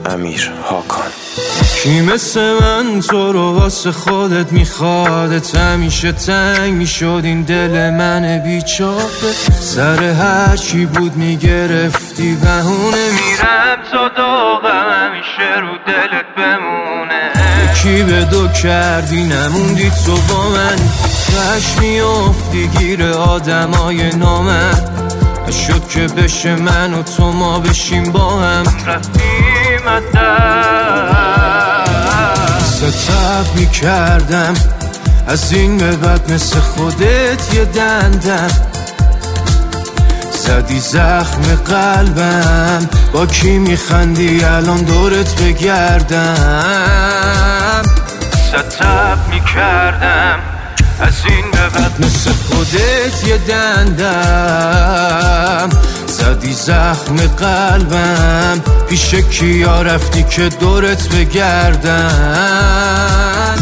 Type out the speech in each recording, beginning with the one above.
امیر هاکان. کی مثل من تو رو واسه خودت میخوادت؟ همیشه تنگ میشد این دل من بیچاره. سر هر چی بود میگرفتی بهونه. میرم تا داغم همیشه رو دلت بمونه. کی به دو کردی نموندی تو با من. کش میافتی گیر آدمای نامرد. شد که بشه من و تو ما بشیم با هم. رفتیم ستب میکردم از این به بعد مثل خودت یه دندم. زدی زخم قلبم با کی میخندی الان دورت بگردم. ستب میکردم از این به بعد مثل خودت یه دندم. زدی زخم قلبم پیش کیا رفتی که دورت بگردن.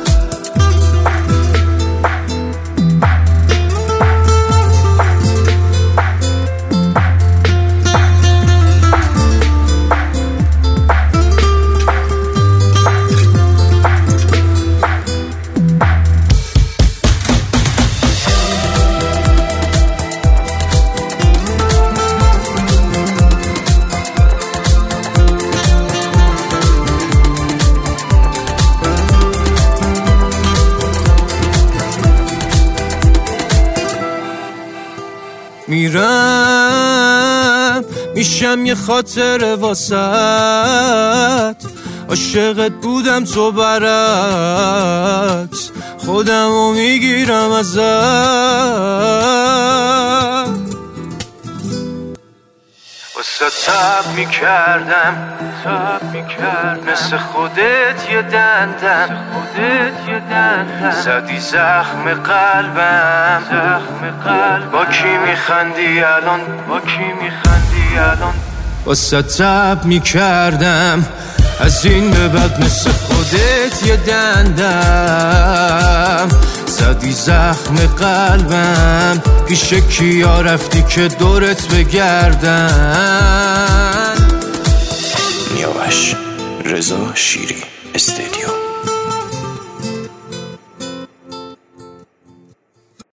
میرم میشم یه خاطر واسط. عاشقت بودم تو برعکس. خودمو میگیرم ازت. واسه تب میکردم مثل خودت یه دندم. زدی زخم قلبم با کی میخندی الان. واسه تب میکردم از این به بعد مثل خودت یه دندم. زدی زخم قلبم پیش کیا رفتی که دورت بگردن. نیاوش رضا شیری استدیو.